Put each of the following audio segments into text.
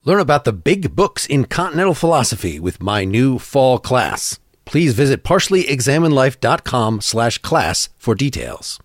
Learn about the big books in continental philosophy with my new fall class. Please visit partiallyexaminedlife.com/class for details.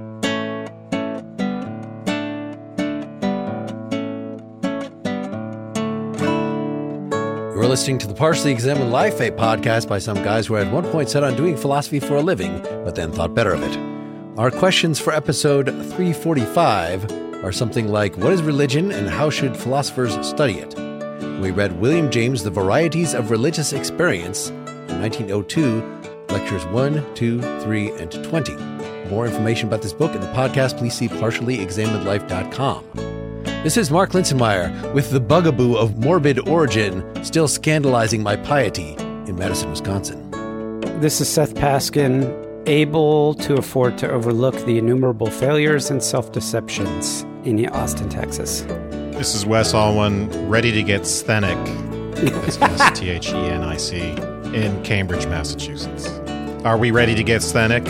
You're listening to The Partially Examined Life, a podcast by some guys who at one point set on doing philosophy for a living, but then thought better of it. Our questions for episode 345 are something like, what is religion and how should philosophers study it? We read William James' The Varieties of Religious Experience in 1902, lectures 1, 2, 3, and 20. For more information about this book and the podcast, please see partiallyexaminedlife.com. This is Mark Linsenmeyer with the bugaboo of morbid origin still scandalizing my piety in Madison, Wisconsin. This is Seth Paskin, able to afford to overlook the innumerable failures and self-deceptions in Austin, Texas. This is Wes Alwan, ready to get sthenic, that's S-T-H-E-N-I-C, in Cambridge, Massachusetts. Are we ready to get sthenic?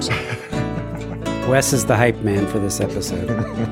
Wes is the hype man for this episode.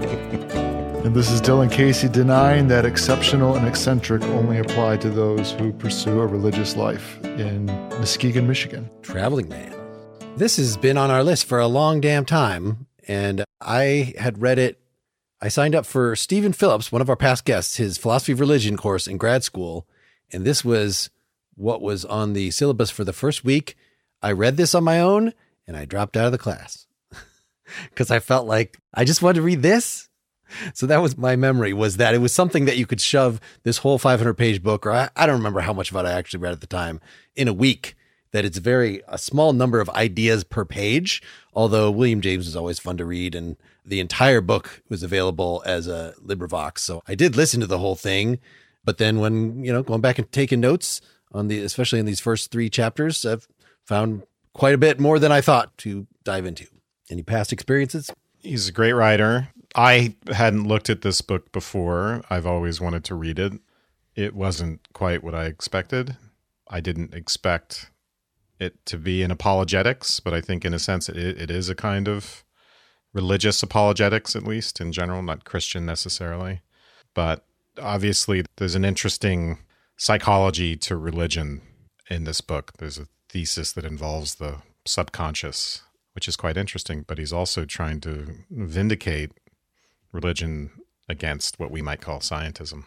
And this is Dylan Casey, denying that exceptional and eccentric only apply to those who pursue a religious life in Muskegon, Michigan. Traveling man. This has been on our list for a long damn time, and I had read it. I signed up for Stephen Phillips, one of our past guests, his philosophy of religion course in grad school, and this was what was on the syllabus for the first week. I read this on my own, and I dropped out of the class because I felt like I just wanted to read this. So that was my memory, was that it was something that you could shove this whole 500-page book, or I don't remember how much of it I actually read at the time, in a week, that it's a small number of ideas per page, although William James is always fun to read, and the entire book was available as a LibriVox. So I did listen to the whole thing, but then when, going back and taking notes especially in these first 3 chapters, I've found quite a bit more than I thought to dive into. Any past experiences? He's a great writer. I hadn't looked at this book before. I've always wanted to read it. It wasn't quite what I expected. I didn't expect it to be in apologetics, but I think in a sense it is a kind of religious apologetics, at least in general, not Christian necessarily. But obviously there's an interesting psychology to religion in this book. There's a thesis that involves the subconscious, which is quite interesting, but he's also trying to vindicate religion against what we might call scientism.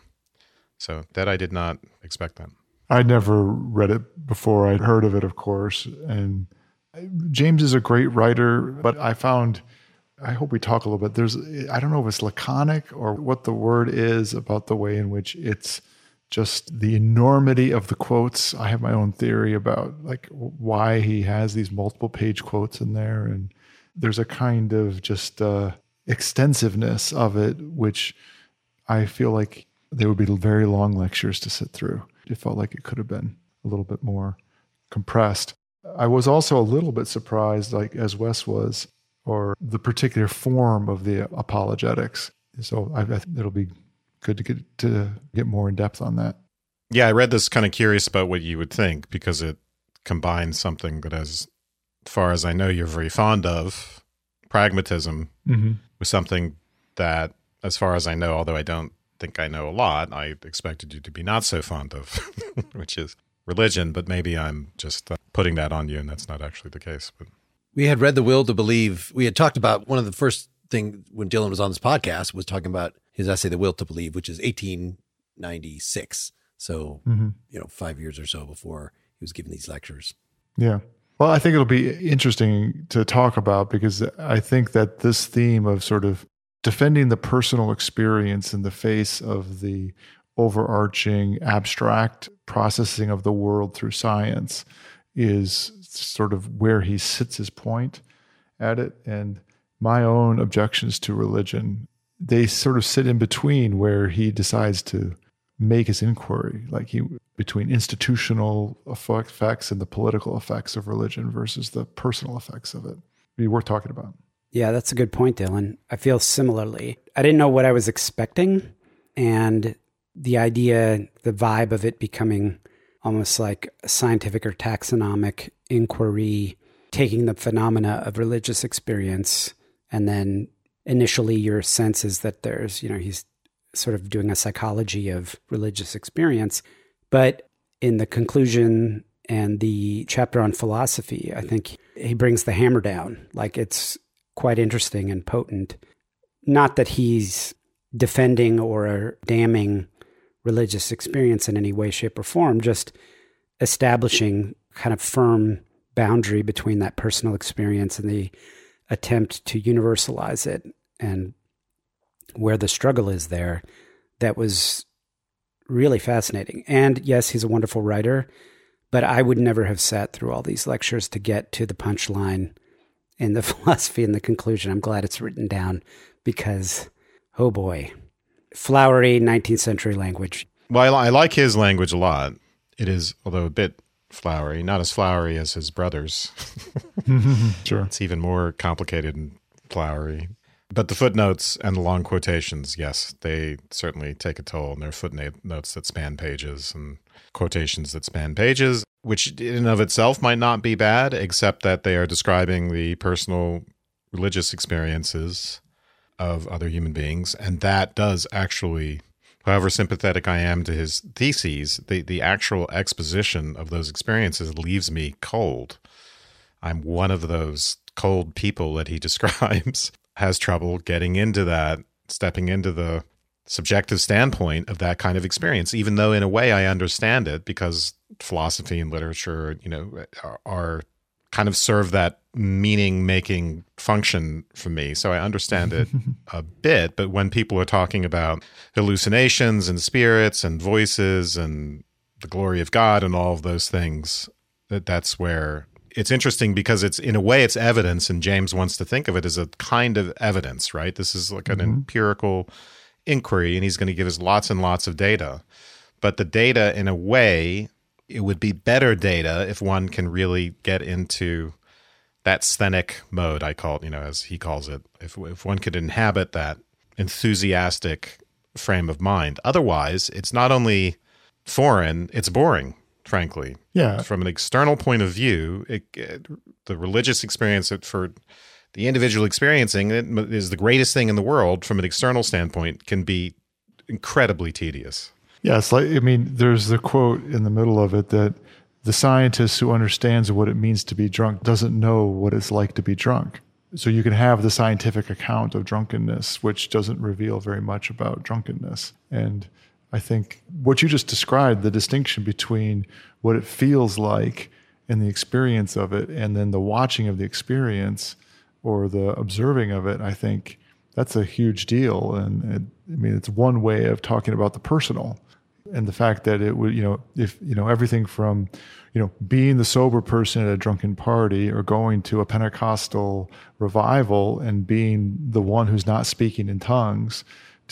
So that I did not expect that. I'd never read it before. I'd heard of it, of course. And James is a great writer, but I hope we talk a little bit. I don't know if it's laconic or what the word is about the way in which it's just the enormity of the quotes. I have my own theory about why he has these multiple page quotes in there. And there's a kind of just extensiveness of it, which I feel like they would be very long lectures to sit through. It felt like it could have been a little bit more compressed. I was also a little bit surprised, as Wes was, or the particular form of the apologetics. So I think it'll be good to get more in depth on that. Yeah, I read this kind of curious about what you would think, because it combines something that, as far as I know, you're very fond of, pragmatism, with something that, as far as I know, although I don't think I know a lot, I expected you to be not so fond of, which is religion, but maybe I'm just putting that on you, and that's not actually the case. But we had read The Will to Believe. We had talked about one of the first things when Dylan was on this podcast was talking about his essay, The Will to Believe, which is 1896. So, 5 years or so before he was giving these lectures. Yeah. Well, I think it'll be interesting to talk about, because I think that this theme of sort of defending the personal experience in the face of the overarching abstract processing of the world through science is sort of where he sits his point at it. And my own objections to religion, they sort of sit in between where he decides to make his inquiry, between institutional effects and the political effects of religion versus the personal effects of it. It'd be worth talking about. Yeah, that's a good point, Dylan. I feel similarly. I didn't know what I was expecting, and the idea, the vibe of it becoming almost like a scientific or taxonomic inquiry, taking the phenomena of religious experience, and then initially your sense is that there's, he's sort of doing a psychology of religious experience. But in the conclusion and the chapter on philosophy, I think he brings the hammer down. Like, it's quite interesting and potent. Not that he's defending or damning religious experience in any way, shape, or form, just establishing kind of firm boundary between that personal experience and the attempt to universalize it, and where the struggle is there. That was really fascinating. And yes, he's a wonderful writer, but I would never have sat through all these lectures to get to the punchline in the philosophy and the conclusion. I'm glad it's written down because, oh boy, flowery 19th century language. Well, I like his language a lot. It is, although a bit flowery, not as flowery as his brother's. Sure. It's even more complicated and flowery. But the footnotes and the long quotations, yes, they certainly take a toll. And there are footnotes that span pages and quotations that span pages, which in and of itself might not be bad, except that they are describing the personal religious experiences of other human beings. And that does actually, however sympathetic I am to his theses, the actual exposition of those experiences leaves me cold. I'm one of those cold people that he describes, has trouble getting into that, stepping into the subjective standpoint of that kind of experience, even though in a way I understand it, because philosophy and literature, are kind of serve that meaning-making function for me. So I understand it a bit, but when people are talking about hallucinations and spirits and voices and the glory of God and all of those things, that's where it's interesting, because it's, in a way, it's evidence, and James wants to think of it as a kind of evidence, right? This is like an empirical inquiry, and he's going to give us lots and lots of data. But the data, in a way, it would be better data if one can really get into that sthenic mode, I call it, as he calls it, if one could inhabit that enthusiastic frame of mind. Otherwise, it's not only foreign, it's boring, frankly. Yeah. From an external point of view, the religious experience for the individual experiencing it is the greatest thing in the world. From an external standpoint, can be incredibly tedious. Yes, there's the quote in the middle of it that the scientist who understands what it means to be drunk doesn't know what it's like to be drunk. So you can have the scientific account of drunkenness, which doesn't reveal very much about drunkenness. And I think what you just described, the distinction between what it feels like and the experience of it, and then the watching of the experience or the observing of it, I think that's a huge deal. And it's one way of talking about the personal. And the fact that it would, everything from, being the sober person at a drunken party or going to a Pentecostal revival and being the one who's not speaking in tongues,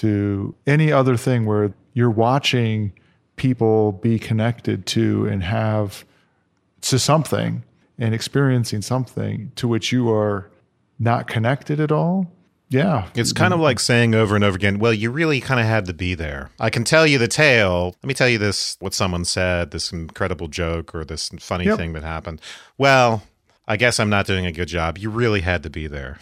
to any other thing where you're watching people be connected to and have to something and experiencing something to which you are not connected at all. Yeah. It's kind of like saying over and over again, well, you really kind of had to be there. I can tell you the tale. Let me tell you this, what someone said, this incredible joke or this funny thing that happened. Well, I guess I'm not doing a good job. You really had to be there.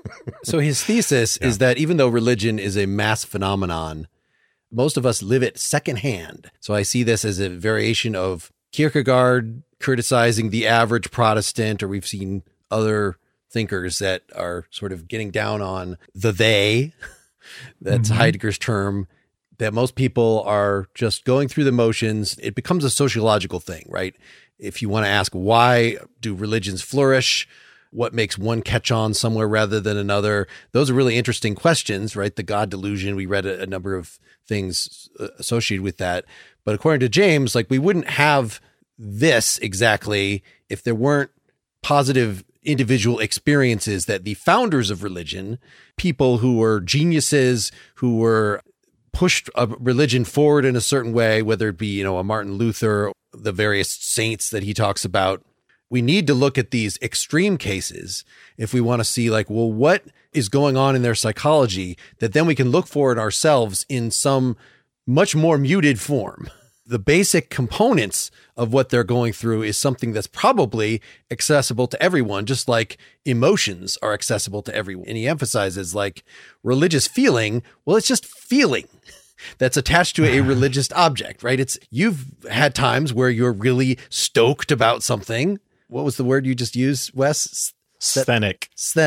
So his thesis is that even though religion is a mass phenomenon, most of us live it secondhand. So I see this as a variation of Kierkegaard criticizing the average Protestant, or we've seen other thinkers that are sort of getting down on the they, that's Heidegger's term, that most people are just going through the motions. It becomes a sociological thing, right? If you want to ask, why do religions flourish? What makes one catch on somewhere rather than another? Those are really interesting questions, right? The God delusion, we read a number of things associated with that. But according to James, we wouldn't have this exactly if there weren't positive individual experiences that the founders of religion, people who were geniuses, who were pushed a religion forward in a certain way, whether it be, a Martin Luther, the various saints that he talks about. We need to look at these extreme cases if we want to see what is going on in their psychology that then we can look for it ourselves in some much more muted form. The basic components of what they're going through is something that's probably accessible to everyone, just like emotions are accessible to everyone. And he emphasizes religious feeling. Well, it's just feeling. that's attached to a religious object, right? You've had times where you're really stoked about something. What was the word you just used, Wes? Sthenic.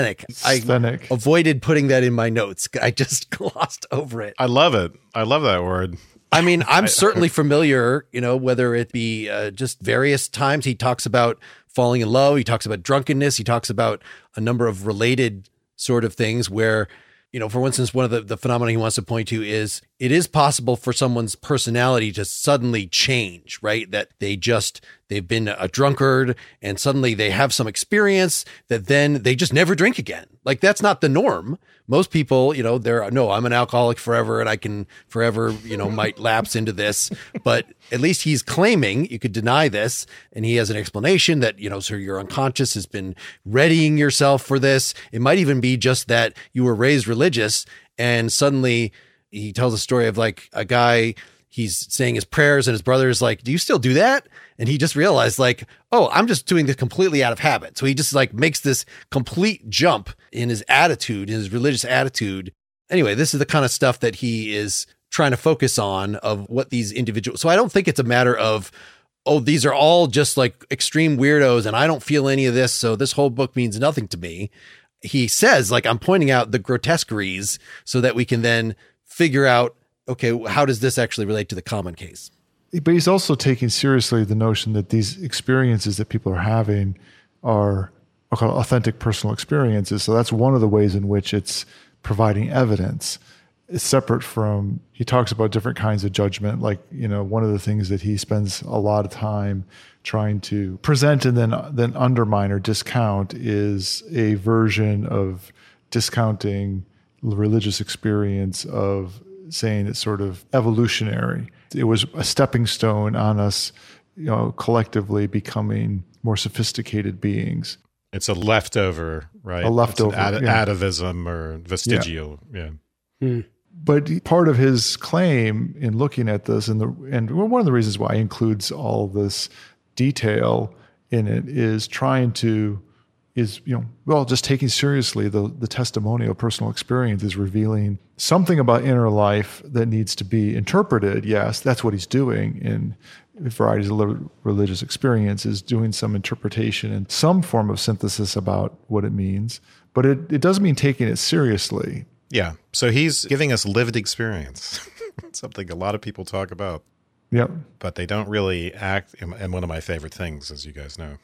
I avoided putting that in my notes. I just glossed over it. I love it. I love that word. I mean, I'm certainly familiar, whether it be just various times he talks about falling in love, he talks about drunkenness, he talks about a number of related sort of things where, for instance, one of the phenomena he wants to point to is it is possible for someone's personality to suddenly change, right? That they've been a drunkard and suddenly they have some experience that then they just never drink again. Like that's not the norm. Most people, I'm an alcoholic forever and I can forever, might lapse into this, but at least he's claiming you could deny this. And he has an explanation that, so your unconscious has been readying yourself for this. It might even be just that you were raised religious and suddenly he tells a story of like a guy, he's saying his prayers and his brother is like, do you still do that? And he just realized like, oh, I'm just doing this completely out of habit. So he just like makes this complete jump in his attitude, in his religious attitude. Anyway, this is the kind of stuff that he is trying to focus on of what these individuals. So I don't think it's a matter of, oh, these are all just like extreme weirdos and I don't feel any of this. So this whole book means nothing to me. He says like, I'm pointing out the grotesqueries so that we can then figure out, okay, how does this actually relate to the common case? But he's also taking seriously the notion that these experiences that people are having are authentic personal experiences. So that's one of the ways in which it's providing evidence. It's separate from, he talks about different kinds of judgment. Like, one of the things that he spends a lot of time trying to present and then undermine or discount is a version of discounting the religious experience of saying it's sort of evolutionary. It was a stepping stone on us, collectively becoming more sophisticated beings. It's a leftover, right? A leftover, it's atavism or vestigial, yeah. But part of his claim in looking at this, and one of the reasons why he includes all this detail in it is just taking seriously the testimonial personal experience is revealing something about inner life that needs to be interpreted. Yes, that's what he's doing in varieties of religious experiences, doing some interpretation and some form of synthesis about what it means. But it doesn't mean taking it seriously. Yeah. So he's giving us lived experience, something a lot of people talk about. Yep. But they don't really act. And one of my favorite things, as you guys know,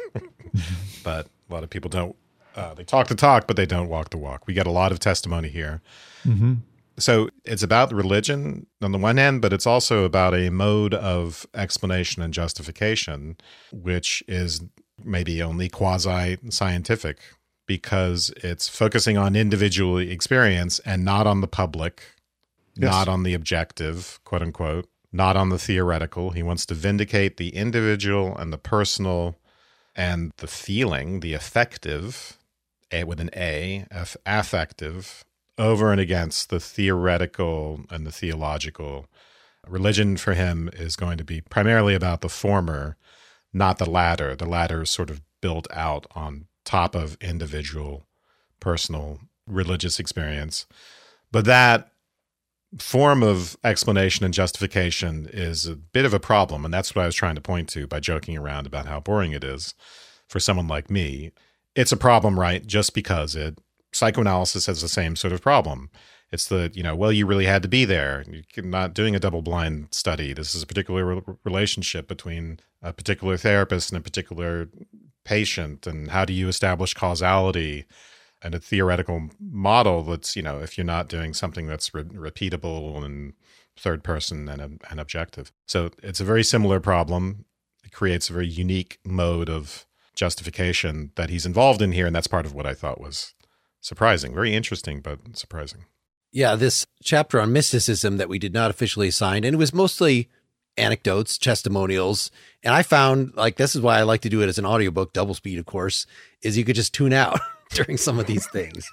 but a lot of people don't, they talk the talk, but they don't walk the walk. We get a lot of testimony here. Mm-hmm. So it's about religion on the one hand, but it's also about a mode of explanation and justification, which is maybe only quasi-scientific because it's focusing on individual experience and not on the public, not on the objective, quote unquote, not on the theoretical. He wants to vindicate the individual and the personal and the feeling, the affective, with an A, affective, over and against the theoretical and the theological. Religion for him is going to be primarily about the former, not the latter. The latter is sort of built out on top of individual, personal, religious experience. But that form of explanation and justification is a bit of a problem, and that's what I was trying to point to by joking around about how boring it is for someone like me. It's a problem, right? Just because psychoanalysis has the same sort of problem. It's you really had to be there. You're not doing a double-blind study. This is a particular relationship between a particular therapist and a particular patient, and how do you establish causality and a theoretical model that's, if you're not doing something that's repeatable and third person and objective. So it's a very similar problem. It creates a very unique mode of justification that he's involved in here, and that's part of what I thought was surprising. Very interesting, but surprising. Yeah, this chapter on mysticism that we did not officially assign, and it was mostly anecdotes, testimonials. And I found, this is why I like to do it as an audiobook, double speed, of course, is you could just tune out during some of these things.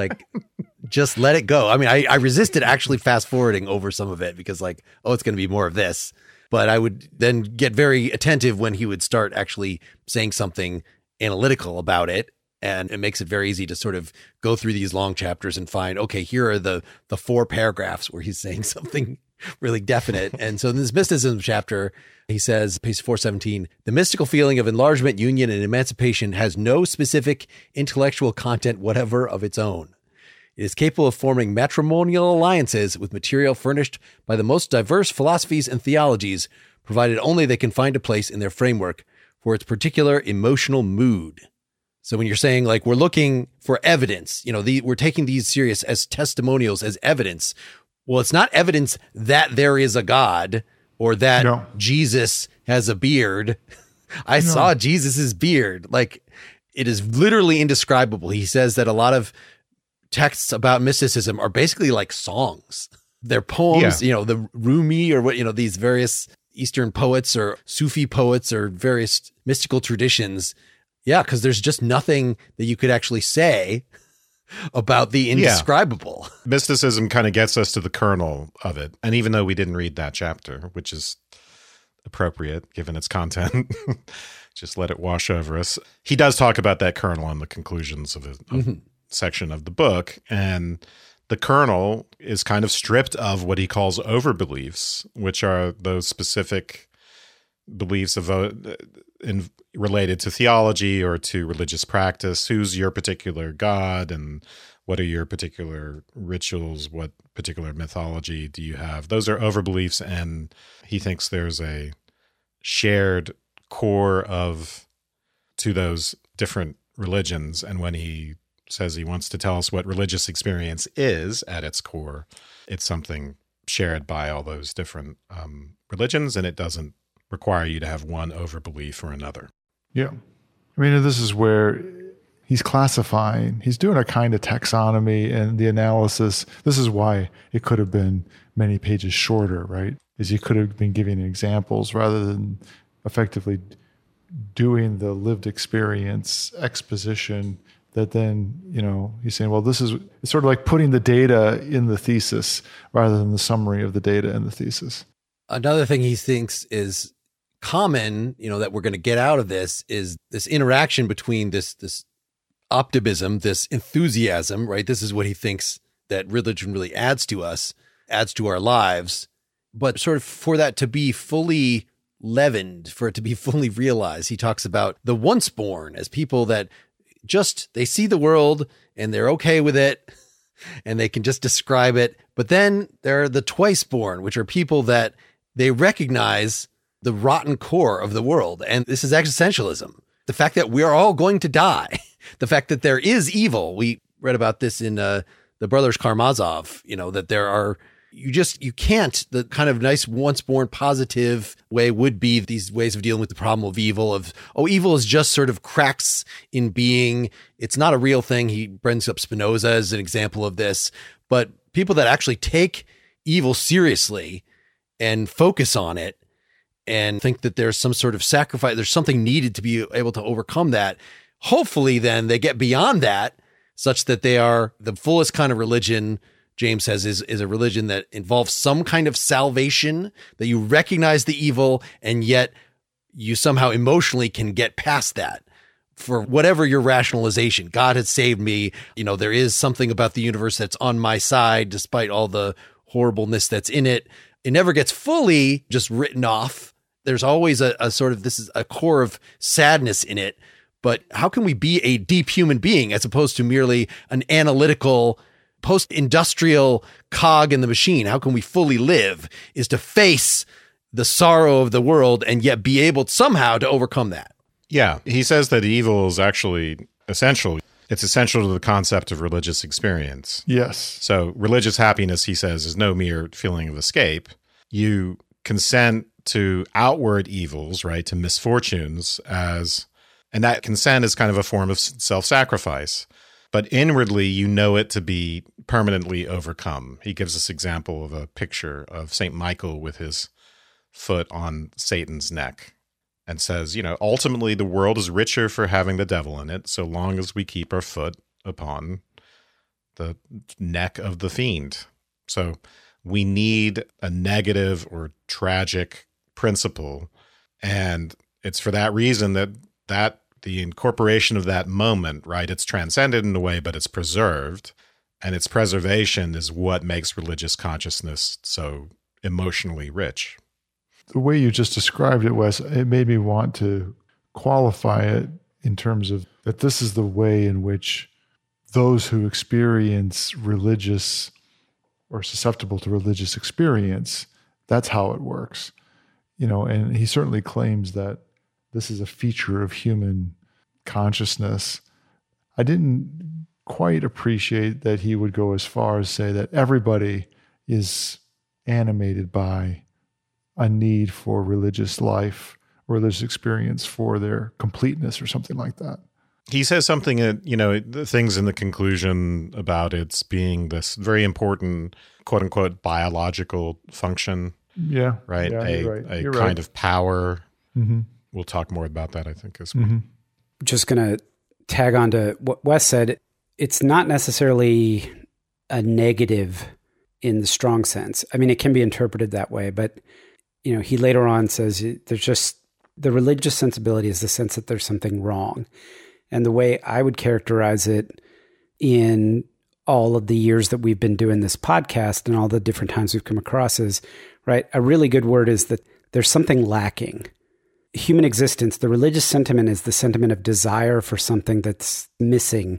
Just let it go. I mean, I resisted actually fast forwarding over some of it because it's going to be more of this. But I would then get very attentive when he would start actually saying something analytical about it. And it makes it very easy to sort of go through these long chapters and find, okay, here are the 4 paragraphs where he's saying something really definite. And so in this mysticism chapter, he says, page 417, the mystical feeling of enlargement, union, and emancipation has no specific intellectual content whatever of its own. It is capable of forming matrimonial alliances with material furnished by the most diverse philosophies and theologies, provided only they can find a place in their framework for its particular emotional mood. So when you're saying like, we're looking for evidence, we're taking these serious as testimonials, as evidence. Well, it's not evidence that there is a God or that Jesus has a beard. I saw Jesus's beard. Like, it is literally indescribable. He says that a lot of texts about mysticism are basically like songs. They're poems, the Rumi or what, these various Eastern poets or Sufi poets or various mystical traditions. Yeah, because there's just nothing that you could actually say about the indescribable. Yeah. Mysticism kind of gets us to the kernel of it. And even though we didn't read that chapter, which is appropriate given its content, just let it wash over us. He does talk about that kernel in the conclusions of a section of the book. And the kernel is kind of stripped of what he calls overbeliefs, which are those specific beliefs of related to theology or to religious practice. Who's your particular God, and what are your particular rituals? What particular mythology do you have? Those are overbeliefs, and he thinks there's a shared core to those different religions. And when he says he wants to tell us what religious experience is at its core, it's something shared by all those different religions, and it doesn't require you to have one overbelief or another. Yeah. I mean, this is where he's classifying, he's doing a kind of taxonomy and the analysis. This is why it could have been many pages shorter, right? Is he could have been giving examples rather than effectively doing the lived experience exposition that then, he's saying, well, it's sort of like putting the data in the thesis rather than the summary of the data in the thesis. Another thing he thinks is common, that we're going to get out of this is this interaction between this optimism, this enthusiasm, right? This is what he thinks that religion really adds to us, adds to our lives. But sort of for that to be fully leavened, for it to be fully realized, he talks about the once born as people that they see the world and they're okay with it and they can just describe it. But then there are the twice born, which are people that they recognize the rotten core of the world. And this is existentialism. The fact that we are all going to die, the fact that there is evil. We read about this in the Brothers Karamazov, that there are, you can't, the kind of nice once born positive way would be these ways of dealing with the problem of evil, evil is just sort of cracks in being. It's not a real thing. He brings up Spinoza as an example of this, but people that actually take evil seriously and focus on it and think that there's some sort of sacrifice, there's something needed to be able to overcome that. Hopefully then they get beyond that such that they are the fullest kind of religion. James says is a religion that involves some kind of salvation, that you recognize the evil and yet you somehow emotionally can get past that for whatever your rationalization. God has saved me. There is something about the universe that's on my side despite all the horribleness that's in it. It never gets fully just written off. There's always a sort of, this is a core of sadness in it. But how can we be a deep human being as opposed to merely an analytical post-industrial cog in the machine? How can we fully live is to face the sorrow of the world and yet be able somehow to overcome that. Yeah. He says that evil is actually essential. It's essential to the concept of religious experience. Yes. So religious happiness, he says, is no mere feeling of escape. You consent to outward evils, right, to misfortunes and that consent is kind of a form of self-sacrifice. But inwardly, you know it to be permanently overcome. He gives this example of a picture of St. Michael with his foot on Satan's neck and says, ultimately the world is richer for having the devil in it so long as we keep our foot upon the neck of the fiend. So we need a negative or tragic principle. And it's for that reason that the incorporation of that moment, right? It's transcended in a way, but it's preserved. And its preservation is what makes religious consciousness so emotionally rich. The way you just described it, Wes, it made me want to qualify it in terms of that this is the way in which those who experience religious or susceptible to religious experience, that's how it works. And he certainly claims that this is a feature of human consciousness. I didn't quite appreciate that he would go as far as say that everybody is animated by a need for religious life, religious experience for their completeness or something like that. He says something that, the things in the conclusion about its being this very important, quote unquote, biological function. Yeah. Right. Yeah, a kind of power. Mm-hmm. We'll talk more about that, I think, as well. Mm-hmm. Just going to tag on to what Wes said. It's not necessarily a negative in the strong sense. I mean, it can be interpreted that way, but, he later on says there's just the religious sensibility is the sense that there's something wrong. And the way I would characterize it in all of the years that we've been doing this podcast and all the different times we've come across is, right, a really good word is that there's something lacking. Human existence, the religious sentiment is the sentiment of desire for something that's missing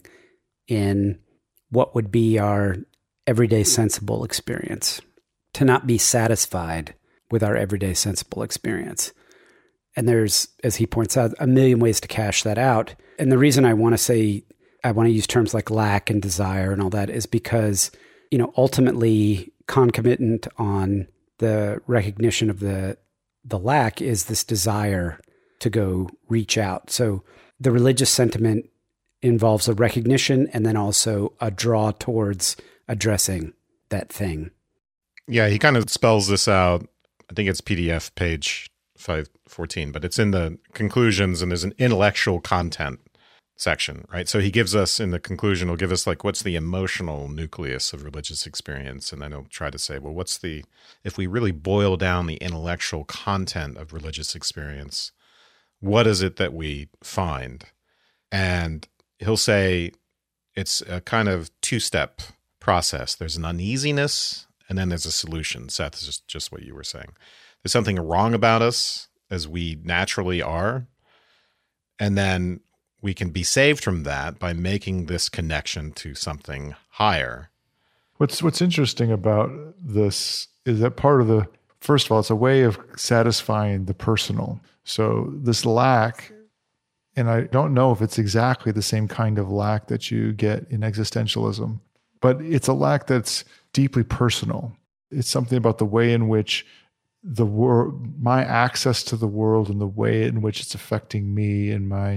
in what would be our everyday sensible experience, to not be satisfied with our everyday sensible experience. And there's, as he points out, a million ways to cash that out. And the reason I want to use terms like lack and desire and all that is because, ultimately concomitant on the recognition of the lack is this desire to go reach out. So the religious sentiment involves a recognition and then also a draw towards addressing that thing. Yeah, he kind of spells this out. I think it's PDF page 514, but it's in the conclusions and there's an intellectual content section, right? So he gives us, in the conclusion, he'll give us like, what's the emotional nucleus of religious experience? And then he'll try to say, well, if we really boil down the intellectual content of religious experience, what is it that we find? And he'll say it's a kind of two-step process. There's an uneasiness and then there's a solution. Seth, is just what you were saying. There's something wrong about us as we naturally are. And then we can be saved from that by making this connection to something higher. What's interesting about this is that first of all, it's a way of satisfying the personal. So this lack, and I don't know if it's exactly the same kind of lack that you get in existentialism, but it's a lack that's deeply personal. It's something about the way in which the world, my access to the world and the way in which it's affecting me and my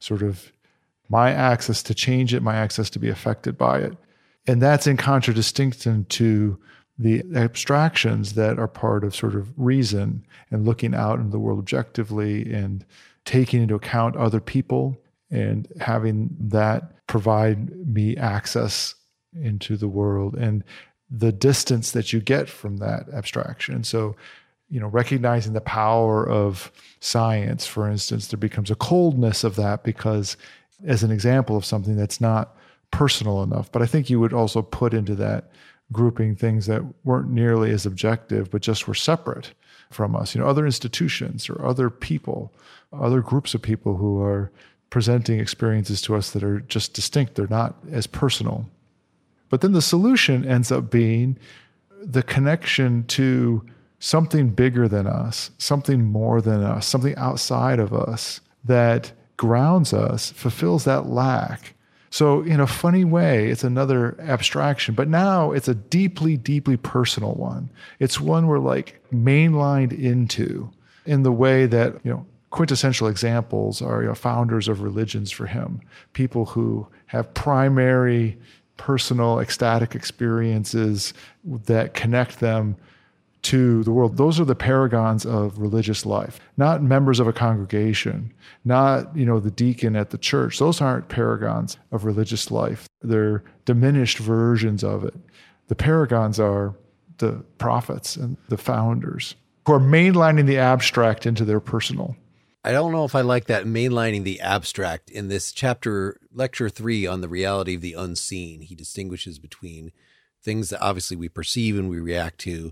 access to change it, my access to be affected by it. And that's in contradistinction to the abstractions that are part of sort of reason and looking out into the world objectively and taking into account other people and having that provide me access into the world and the distance that you get from that abstraction. So, recognizing the power of science, for instance, there becomes a coldness of that because as an example of something that's not personal enough. But I think you would also put into that grouping things that weren't nearly as objective, but just were separate from us. Other institutions or other people, other groups of people who are presenting experiences to us that are just distinct. They're not as personal. But then the solution ends up being the connection to something bigger than us, something more than us, something outside of us that grounds us, fulfills that lack. So in a funny way, it's another abstraction, but now it's a deeply, deeply personal one. It's one we're like mainlined into in the way that, quintessential examples are founders of religions for him, people who have primary personal ecstatic experiences that connect them to the world. Those are the paragons of religious life, not members of a congregation, not, the deacon at the church. Those aren't paragons of religious life. They're diminished versions of it. The paragons are the prophets and the founders who are mainlining the abstract into their personal. I don't know if I like that mainlining the abstract. In this chapter, lecture 3 on the reality of the unseen, he distinguishes between things that obviously we perceive and we react to.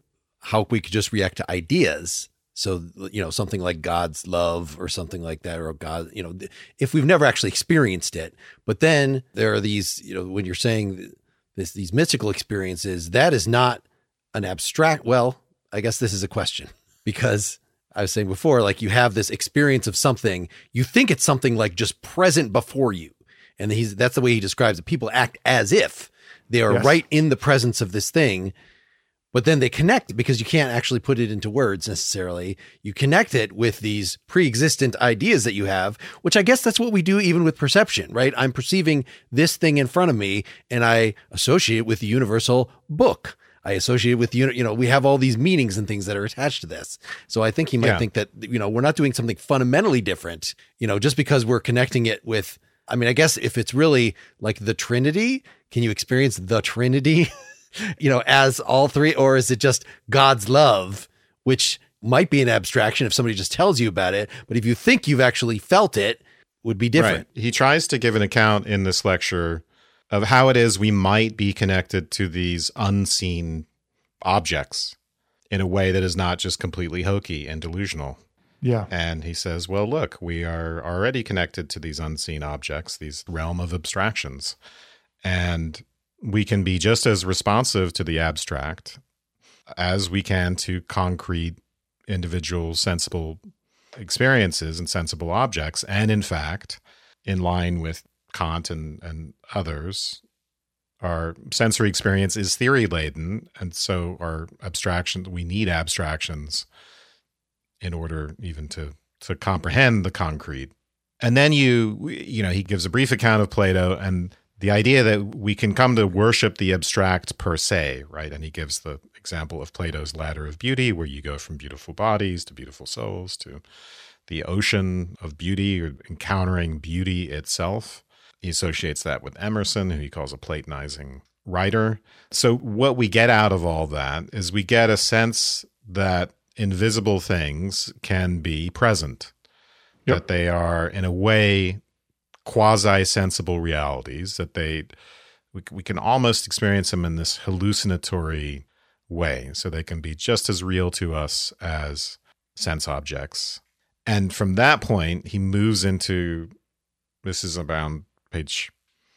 how we could just react to ideas. So, something like God's love or something like that, or God, if we've never actually experienced it. But then there are these, when you're saying these mystical experiences, that is not an abstract. Well, I guess this is a question, because I was saying before, like, you have this experience of something, you think it's something like just present before you. And that's the way he describes it. People act as if they are right in the presence of this thing, but then they connect, because you can't actually put it into words necessarily. You connect it with these pre-existent ideas that you have, which I guess that's what we do even with perception, right? I'm perceiving this thing in front of me, and I associate it with the universal book. I associate it with, we have all these meanings and things that are attached to this. So I think he might think that, we're not doing something fundamentally different, just because we're connecting it with, I guess if it's really like the Trinity, can you experience the Trinity, as all three? Or is it just God's love, which might be an abstraction if somebody just tells you about it. But if you think you've actually felt it, would be different. Right. He tries to give an account in this lecture of how it is we might be connected to these unseen objects in a way that is not just completely hokey and delusional. Yeah. And he says, well, look, we are already connected to these unseen objects, these realm of abstractions. And we can be just as responsive to the abstract as we can to concrete, individual, sensible experiences and sensible objects. And in fact, in line with Kant and others, our sensory experience is theory laden, and so our abstractions, we need abstractions in order even to comprehend the concrete. And then he gives a brief account of Plato and the idea that we can come to worship the abstract per se, right? And he gives the example of Plato's ladder of beauty, where you go from beautiful bodies to beautiful souls to the ocean of beauty, or encountering beauty itself. He associates that with Emerson, who he calls a Platonizing writer. So what we get out of all that is we get a sense that invisible things can be present, that they are, in a way, quasi-sensible realities, that we can almost experience them in this hallucinatory way. So they can be just as real to us as sense objects. And from that point, he moves into, this is around page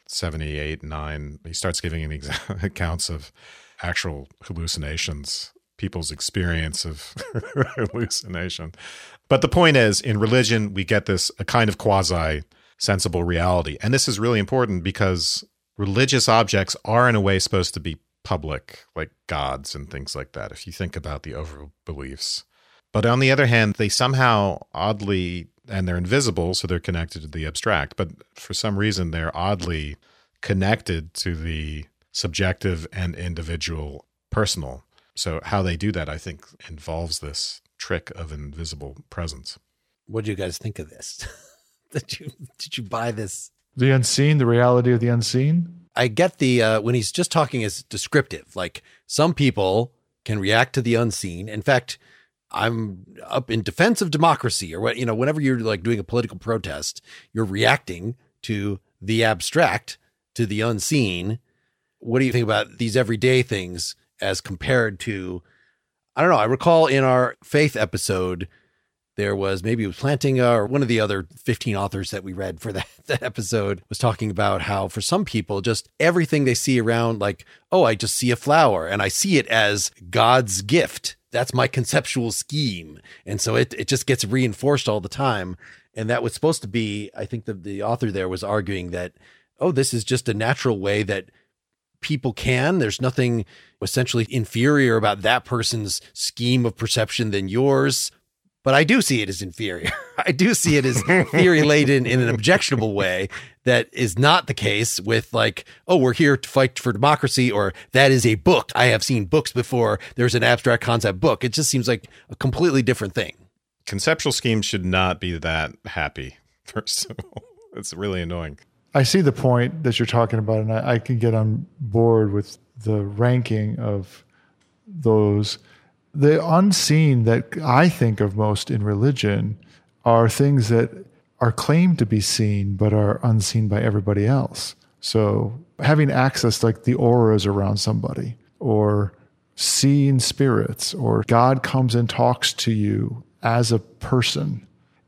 78, 9. He starts giving accounts of actual hallucinations, people's experience of hallucination. But the point is, in religion, we get a kind of quasi-sensible reality. And this is really important because religious objects are in a way supposed to be public, like gods and things like that, if you think about the over beliefs. But on the other hand, they somehow oddly, and they're invisible, so they're connected to the abstract, but for some reason they're oddly connected to the subjective and individual personal. So how they do that, I think, involves this trick of invisible presence. What do you guys think of this? Did you buy this? The unseen, the reality of the unseen? I get the, when he's just talking as descriptive, like some people can react to the unseen. In fact, I'm up in defense of democracy, or whenever you're like doing a political protest, you're reacting to the abstract, to the unseen. What do you think about these everyday things as compared to, I don't know. I recall in our faith episode, there was, maybe it was Plantinga or one of the other 15 authors that we read for that episode was talking about how for some people, just everything they see around, like, oh, I just see a flower and I see it as God's gift. That's my conceptual scheme. And so it just gets reinforced all the time. And that was supposed to be, I think the author there was arguing that, oh, this is just a natural way that people can. There's nothing essentially inferior about that person's scheme of perception than yours. But I do see it as inferior. I do see it as theory laden in an objectionable way that is not the case with, like, oh, we're here to fight for democracy, or that is a book. I have seen books before. There's an abstract concept book. It just seems like a completely different thing. Conceptual schemes should not be that happy, first of all. It's really annoying. I see the point that you're talking about, and I can get on board with the ranking of those. The unseen that I think of most in religion are things that are claimed to be seen but are unseen by everybody else. So having access, like the auras around somebody, or seeing spirits, or God comes and talks to you as a person.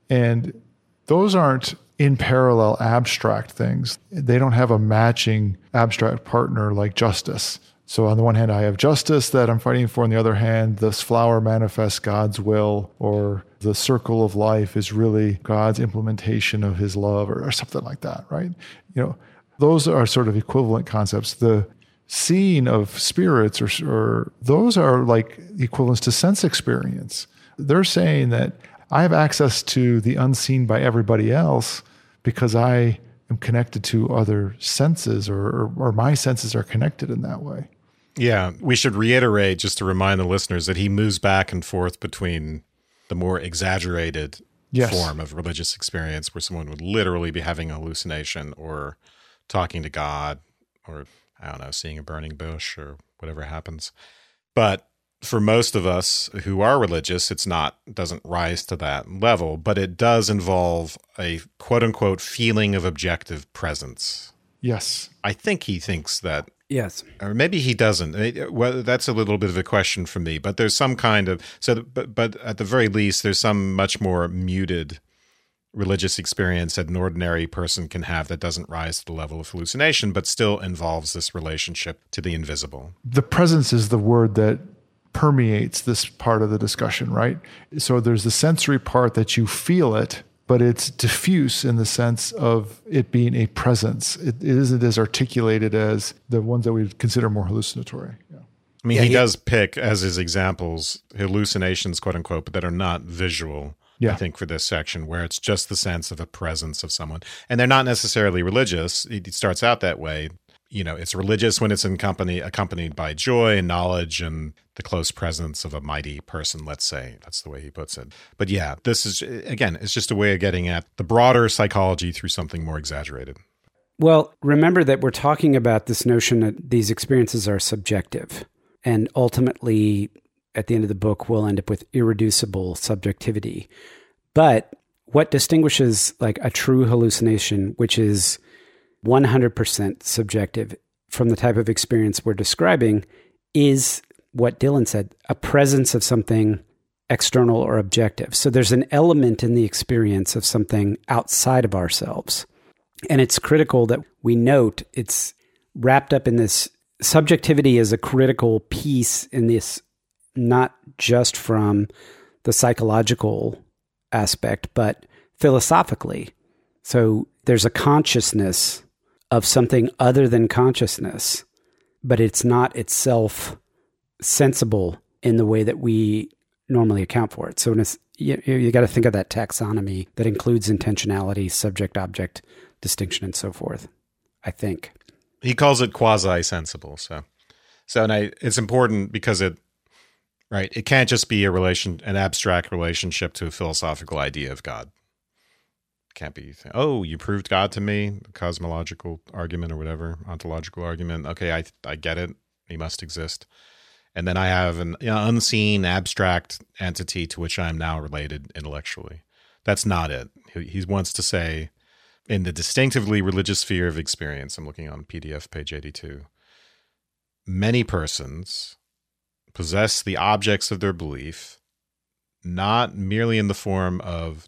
And those aren't in parallel abstract things. They don't have a matching abstract partner like justice. So on the one hand, I have justice that I'm fighting for. On the other hand, this flower manifests God's will, or the circle of life is really God's implementation of his love, or something like that, right? Those are sort of equivalent concepts. The seeing of spirits or those are like equivalents to sense experience. They're saying that I have access to the unseen by everybody else because I am connected to other senses, or my senses are connected in that way. Yeah, we should reiterate, just to remind the listeners, that he moves back and forth between the more exaggerated form of religious experience where someone would literally be having a hallucination or talking to God, or, I don't know, seeing a burning bush or whatever happens. But for most of us who are religious, it doesn't rise to that level, but it does involve a quote unquote feeling of objective presence. Yes. I think he thinks that. Yes. Or maybe he doesn't. Well, that's a little bit of a question for me, but there's some kind of, but at the very least, there's some much more muted religious experience that an ordinary person can have that doesn't rise to the level of hallucination, but still involves this relationship to the invisible. The presence is the word that permeates this part of the discussion, right? So there's the sensory part that you feel it, but it's diffuse in the sense of it being a presence. It isn't as articulated as the ones that we consider more hallucinatory. Yeah. I mean, he does pick as his examples hallucinations, quote unquote, but that are not visual. I think for this section, where it's just the sense of a presence of someone. And they're not necessarily religious. He starts out that way. It's religious when it's accompanied by joy and knowledge and the close presence of a mighty person, let's say. That's the way he puts it. But yeah, this is, again, it's just a way of getting at the broader psychology through something more exaggerated. Well, remember that we're talking about this notion that these experiences are subjective. And ultimately, at the end of the book, we'll end up with irreducible subjectivity. But what distinguishes like a true hallucination, which is 100% subjective from the type of experience we're describing, is what Dylan said, a presence of something external or objective. So there's an element in the experience of something outside of ourselves. And it's critical that we note it's wrapped up in this. Subjectivity is a critical piece in this, not just from the psychological aspect, but philosophically. So there's a consciousness of something other than consciousness, but it's not itself sensible in the way that we normally account for it. So you got to think of that taxonomy that includes intentionality, subject-object distinction, and so forth, I think. He calls it quasi-sensible. So it's important because it can't just be an abstract relationship to a philosophical idea of God. It can't be, you proved God to me, cosmological argument or whatever, ontological argument. Okay, I get it. He must exist. And then I have an unseen, abstract entity to which I am now related intellectually. That's not it. He wants to say, in the distinctively religious sphere of experience, I'm looking on PDF page 82, many persons possess the objects of their belief not in the form of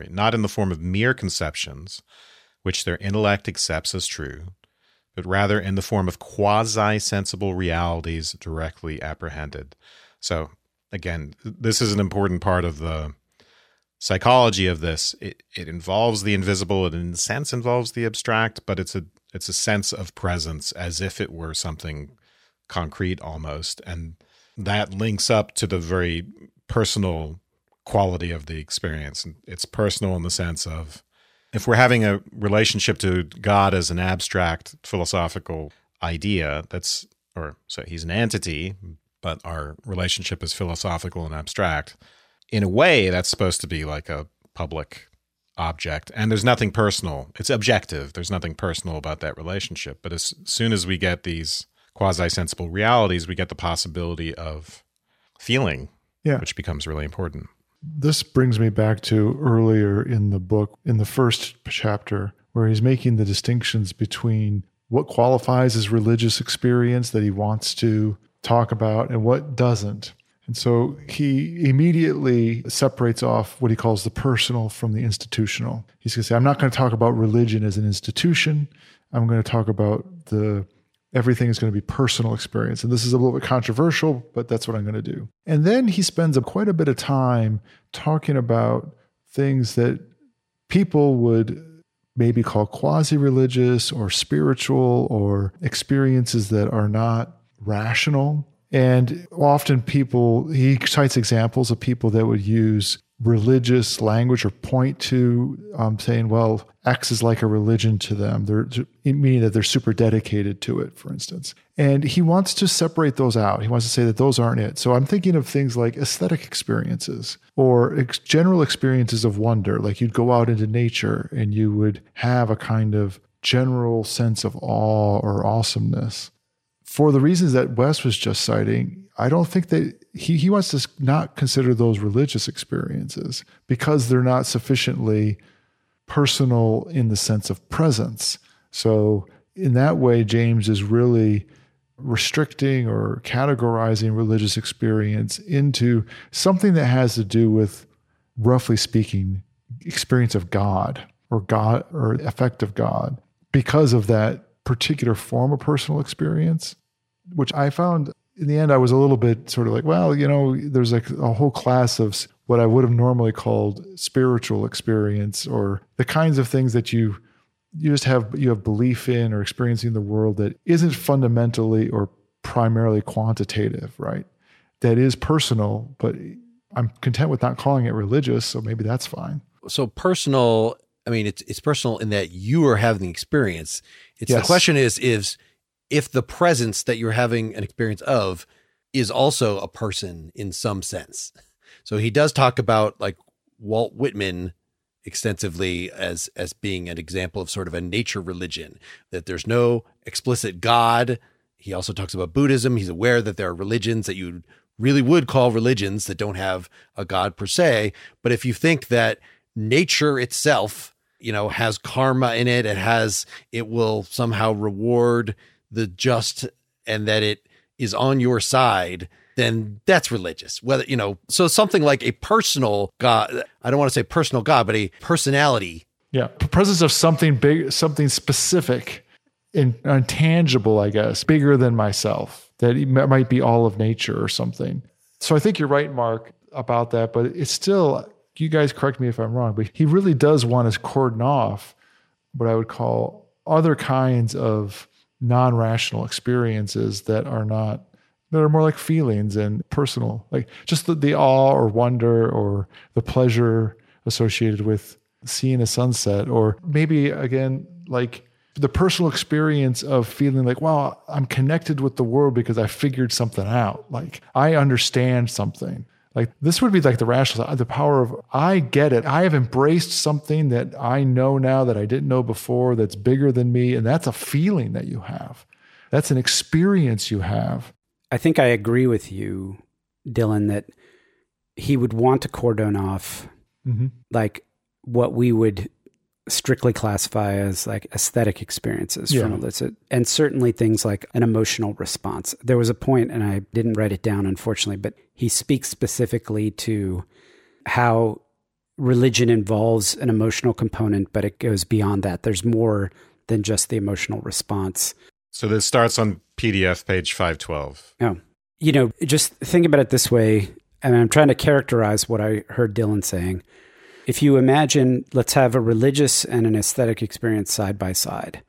mere conceptions which their intellect accepts as true, but rather in the form of quasi-sensible realities directly apprehended. So again, this is an important part of the psychology of this. It involves the invisible, it in a sense involves the abstract, but it's a sense of presence as if it were something concrete almost. And that links up to the very personal quality of the experience. It's personal in the sense of, if we're having a relationship to God as an abstract philosophical idea, so he's an entity, but our relationship is philosophical and abstract. In a way, that's supposed to be like a public object, and there's nothing personal. It's objective. There's nothing personal about that relationship. But as soon as we get these quasi-sensible realities, we get the possibility of feeling, which becomes really important. This brings me back to earlier in the book, in the first chapter, where he's making the distinctions between what qualifies as religious experience that he wants to talk about and what doesn't. And so he immediately separates off what he calls the personal from the institutional. He's going to say, I'm not going to talk about religion as an institution. I'm going to talk about everything is going to be personal experience. And this is a little bit controversial, but that's what I'm going to do. And then he spends quite a bit of time talking about things that people would maybe call quasi-religious or spiritual, or experiences that are not rational. And often he cites examples of people that would use religious language or point to saying, well, X is like a religion to them. Meaning that they're super dedicated to it, for instance. And he wants to separate those out. He wants to say that those aren't it. So I'm thinking of things like aesthetic experiences or general experiences of wonder. Like you'd go out into nature and you would have a kind of general sense of awe or awesomeness. For the reasons that Wes was just citing, I don't think that he wants to not consider those religious experiences because they're not sufficiently personal in the sense of presence. So in that way, James is really restricting or categorizing religious experience into something that has to do with, roughly speaking, experience of God or effect of God because of that particular form of personal experience, which I found in the end, I was a little bit sort of like, well, there's like a whole class of what I would have normally called spiritual experience, or the kinds of things that you have belief in or experiencing the world that isn't fundamentally or primarily quantitative, right? That is personal, but I'm content with not calling it religious, so maybe that's fine. So personal, I mean, it's personal in that you are having the experience. It's Yes. The question is if the presence that you're having an experience of is also a person in some sense. So he does talk about like Walt Whitman extensively as being an example of sort of a nature religion, that there's no explicit God. He also talks about Buddhism. He's aware that there are religions that you really would call religions that don't have a God per se. But if you think that nature itself, has karma in it, it will somehow reward the just and that it is on your side, then that's religious. Whether, so something like a personal God, I don't want to say personal God, but a personality. Yeah. The presence of something big, something specific and intangible, I guess, bigger than myself, that it might be all of nature or something. So I think you're right, Mark, about that, but it's still, you guys correct me if I'm wrong, but he really does want to cordon off what I would call other kinds of non-rational experiences that are more like feelings and personal, like just the awe or wonder or the pleasure associated with seeing a sunset, or maybe again, like the personal experience of feeling like, wow, I'm connected with the world because I figured something out. Like I understand something. Like this would be like the rational side, the power of, I get it. I have embraced something that I know now that I didn't know before, that's bigger than me. And that's a feeling that you have. That's an experience you have. I think I agree with you, Dylan, that he would want to cordon off like what we would strictly classify as like aesthetic experiences from illicit, and certainly things like an emotional response. There was a point, and I didn't write it down, unfortunately, but he speaks specifically to how religion involves an emotional component, but it goes beyond that. There's more than just the emotional response. So this starts on PDF page 512. Oh, just think about it this way, and I'm trying to characterize what I heard Dylan saying. If you imagine, let's have a religious and an aesthetic experience side by side.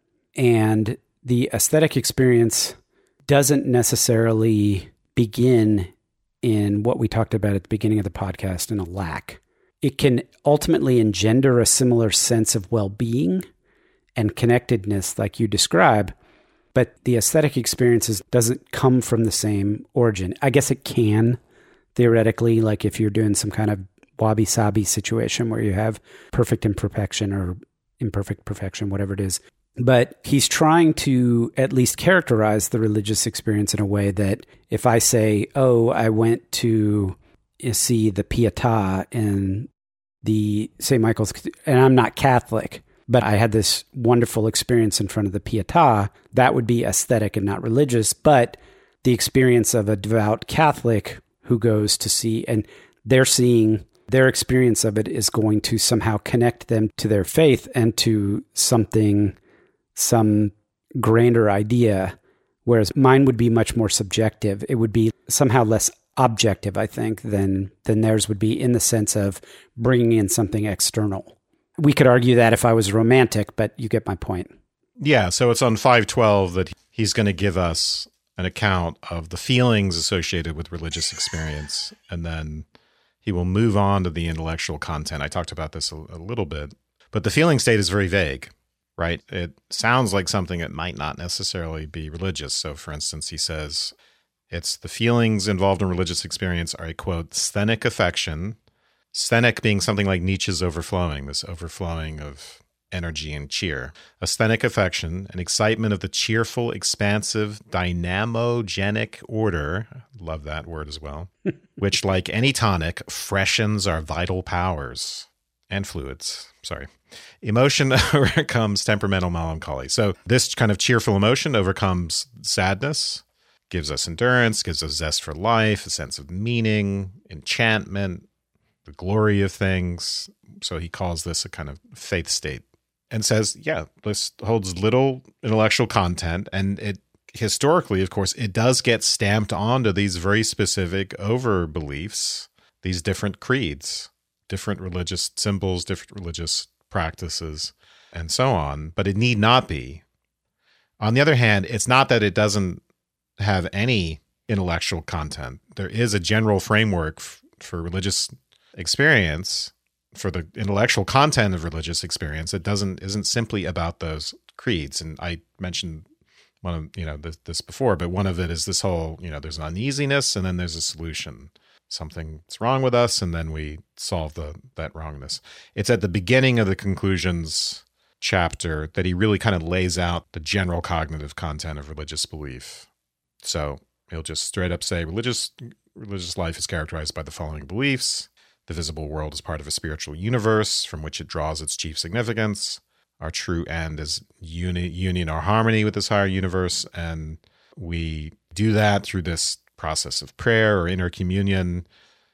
And the aesthetic experience doesn't necessarily begin in what we talked about at the beginning of the podcast, in a lack. It can ultimately engender a similar sense of well-being and connectedness like you describe, but the aesthetic experiences doesn't come from the same origin. I guess it can, theoretically, like if you're doing some kind of wabi-sabi situation where you have perfect imperfection or imperfect perfection, whatever it is. But he's trying to at least characterize the religious experience in a way that if I say, oh, I went to see the Pietà in the St. Michael's, and I'm not Catholic, but I had this wonderful experience in front of the Pietà, that would be aesthetic and not religious. But the experience of a devout Catholic who goes to see, and they're seeing their experience of it is going to somehow connect them to their faith and to something, some grander idea, whereas mine would be much more subjective. It would be somehow less objective, I think, than theirs would be, in the sense of bringing in something external. We could argue that if I was romantic, but you get my point. Yeah, so it's on 512 that he's going to give us an account of the feelings associated with religious experience, and then he will move on to the intellectual content. I talked about this a little bit, but the feeling state is very vague, right? It sounds like something that might not necessarily be religious. So, for instance, he says, it's the feelings involved in religious experience are a, quote, sthenic affection, sthenic being something like Nietzsche's overflowing, this overflowing of energy and cheer. A sthenic affection, an excitement of the cheerful, expansive, dynamogenic order, love that word as well, which, like any tonic, freshens our vital powers and fluids. Sorry. Emotion overcomes temperamental melancholy. So this kind of cheerful emotion overcomes sadness, gives us endurance, gives us zest for life, a sense of meaning, enchantment, the glory of things. So he calls this a kind of faith state. And says, yeah, this holds little intellectual content. And it historically, of course, it does get stamped onto these very specific over-beliefs, these different creeds, different religious symbols, different religious practices, and so on. But it need not be. On the other hand, it's not that it doesn't have any intellectual content. There is a general framework for religious experience, for the intellectual content of religious experience. It isn't simply about those creeds. And I mentioned one of, this before, but one of it is this whole, there's an uneasiness and then there's a solution. Something's wrong with us, and then we solve that wrongness. It's at the beginning of the conclusions chapter that he really kind of lays out the general cognitive content of religious belief. So he'll just straight up say, religious life is characterized by the following beliefs. The visible world is part of a spiritual universe from which it draws its chief significance. Our true end is union or harmony with this higher universe, and we do that through this process of prayer or inner communion,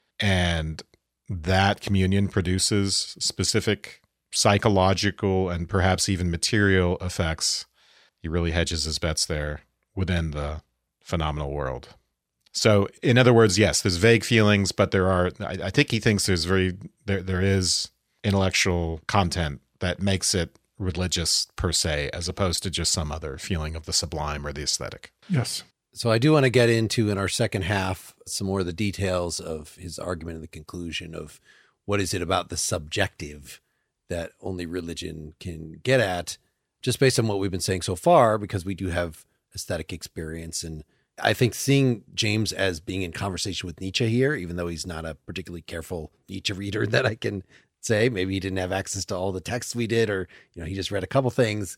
and that communion produces specific psychological and perhaps even material effects. He really hedges his bets there within the phenomenal world. So, in other words, yes, there's vague feelings, but I think he thinks there is intellectual content that makes it religious per se, as opposed to just some other feeling of the sublime or the aesthetic. Yes. So I do want to get into, in our second half, some more of the details of his argument and the conclusion of what is it about the subjective that only religion can get at, just based on what we've been saying so far, because we do have aesthetic experience. And I think seeing James as being in conversation with Nietzsche here, even though he's not a particularly careful Nietzsche reader that I can say, maybe he didn't have access to all the texts we did, or, he just read a couple things,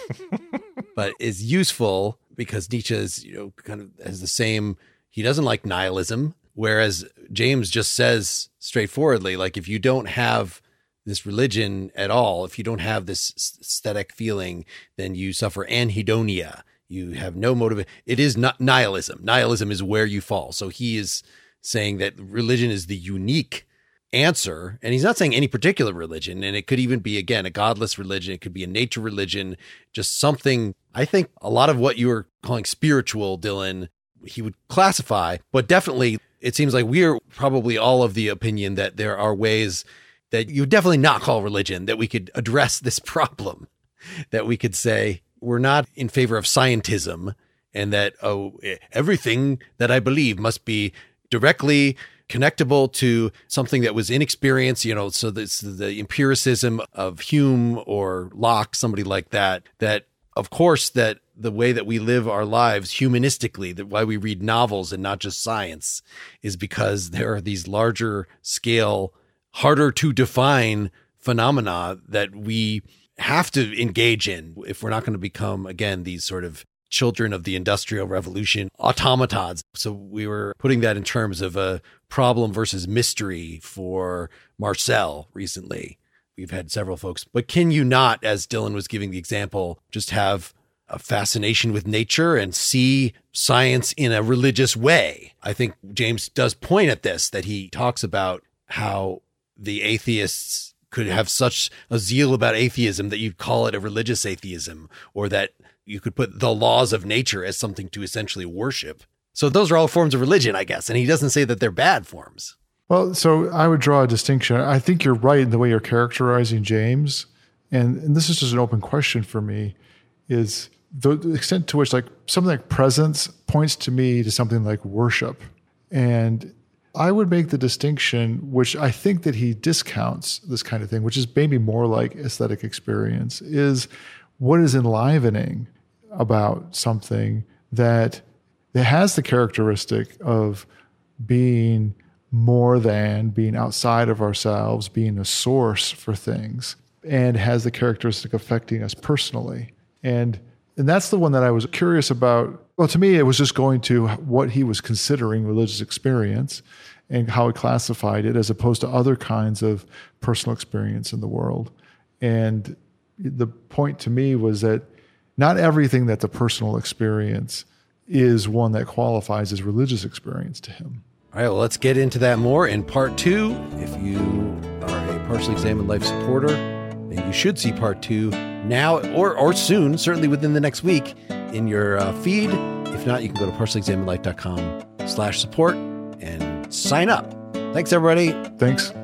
but is useful because Nietzsche is, kind of has the same, he doesn't like nihilism, whereas James just says straightforwardly, like, if you don't have this religion at all, if you don't have this aesthetic feeling, then you suffer anhedonia. You have no motive. It is not nihilism. Nihilism is where you fall. So he is saying that religion is the unique answer. And he's not saying any particular religion. And it could even be, again, a godless religion. It could be a nature religion, just something. I think a lot of what you were calling spiritual, Dylan, he would classify, but definitely it seems like we're probably all of the opinion that there are ways that you would definitely not call religion, that we could address this problem, that we could say, we're not in favor of scientism, and that, everything that I believe must be directly connectable to something that was in experience, so this the empiricism of Hume or Locke, somebody like that, that of course that the way that we live our lives humanistically, that why we read novels and not just science, is because there are these larger scale, harder to define phenomena that we have to engage in if we're not going to become, again, these sort of children of the Industrial Revolution, automatons. So we were putting that in terms of a problem versus mystery for Marcel recently. We've had several folks, but can you not, as Dylan was giving the example, just have a fascination with nature and see science in a religious way. I think James does point at this, that he talks about how the atheists could have such a zeal about atheism that you'd call it a religious atheism, or that you could put the laws of nature as something to essentially worship. So those are all forms of religion, I guess. And he doesn't say that they're bad forms. Well, so I would draw a distinction. I think you're right in the way you're characterizing James. And this is just an open question for me, is the extent to which like something like presence points to me to something like worship. And I would make the distinction, which I think that he discounts this kind of thing, which is maybe more like aesthetic experience, is what is enlivening about something that it has the characteristic of being more than, being outside of ourselves, being a source for things, and has the characteristic of affecting us personally. And that's the one that I was curious about. Well, to me, it was just going to what he was considering religious experience and how he classified it as opposed to other kinds of personal experience in the world. And the point to me was that not everything that's a personal experience is one that qualifies as religious experience to him. All right, well, let's get into that more in part 2. If you are a Partially Examined Life supporter, then you should see part 2 now or soon, certainly within the next week, in your feed. If not, you can go to partiallyexaminedlife.com/support and sign up. Thanks, everybody. Thanks.